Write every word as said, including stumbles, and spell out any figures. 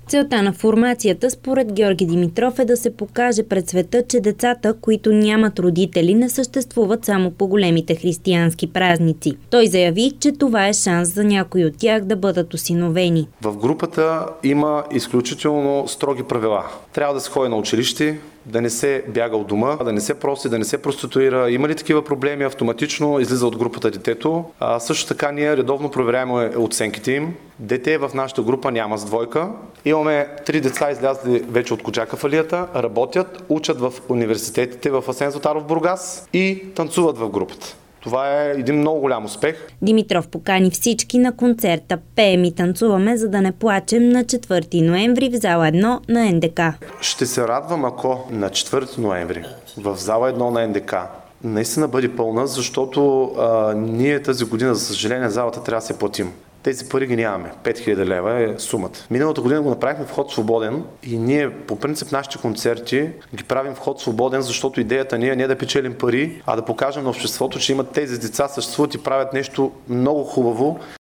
Целта на формацията, според Георги Димитров, е да се покаже пред света, че децата, които нямат родители, не съществуват само по големите християнски празници. Той заяви, че това е шанс за някои от тях да бъдат осиновени. В групата има изключително строги правила. Трябва да се ходи на училище, да не се бяга от дома, да не се проси, да не се проституира. Има ли такива проблеми, автоматично излиза от групата детето. А също така ние редовно проверяем оценките им. Дете в нашата група няма с двойка. Имаме три деца излязли вече от Коджакафалията, работят, учат в университетите в Асен Златаров, Бургас и танцуват в групата. Това е един много голям успех. Димитров покани всички на концерта "Пеем и танцуваме, за да не плачем" на четвърти ноември в зала едно на Ен Де Ка. Ще се радвам, ако на четвърти ноември в зала едно на Ен Де Ка наистина бъде пълна, защото а, ние тази година, за съжаление, залата трябва да се платим. Тези пари ги нямаме. пет хиляди лева е сумата. Миналата година го направихме вход свободен и ние по принцип нашите концерти ги правим вход свободен, защото идеята ни е не да печелим пари, а да покажем на обществото, че имат тези деца, съществуват и правят нещо много хубаво.